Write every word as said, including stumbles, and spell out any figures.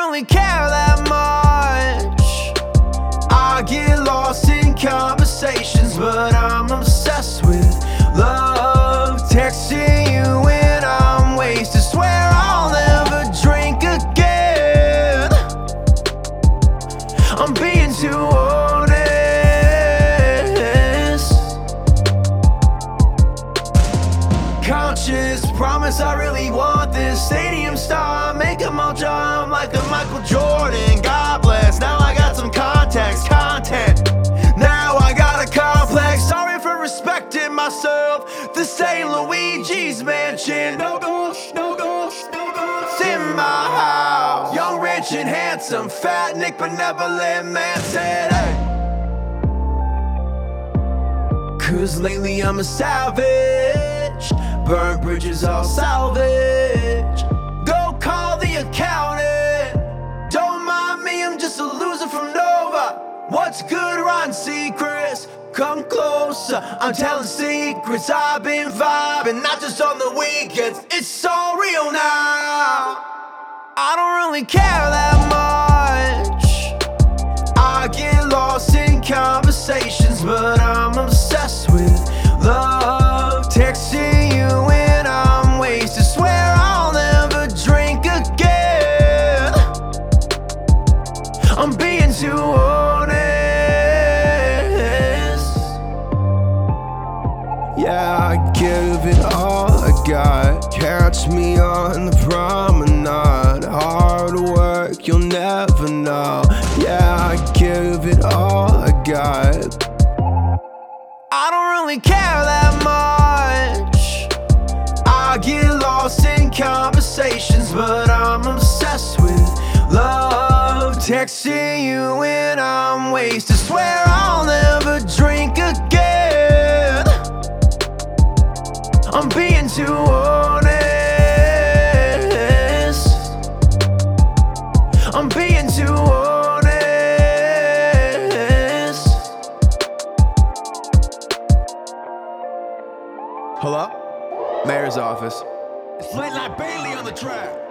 really care that much. I get lost in conversations, but I'm obsessed with love. Texting you when I'm wasted, swear I'll never drink again. I'm being too honest. Conscious, promise I really want this stadium star, make them all jump like a Michael Jordan. God bless, now I got some context, content. Now I got a complex, sorry for respecting myself. This Saint Luigi's mansion, no ghost, no ghost, no ghost in my house. Young, rich and handsome, fat Nick benevolent man said, hey. Cause lately I'm a savage, burnt bridges all salvage. Go call the accountant, don't mind me, I'm just a loser from Nova. What's good, Ron Secrets? Come closer, I'm telling secrets. I've been vibing, not just on the weekends. It's all real now. I don't really care that much. I get lost in conversations, but I'm obsessed with love. Texting you when I'm wasted, swear I'll never drink again. I'm being too honest. Yeah, I give it all I got. Catch me on the promenade. Hard work, you'll never know. Yeah, I give it all I got. I don't really care that much. I get lost in conversations, but I'm obsessed with love. Texting you when I'm wasted, swear I'll never drink again. I'm being too honest. I'm being too honest. Hello? Mayor's office. It's Late Night Bailey on the track.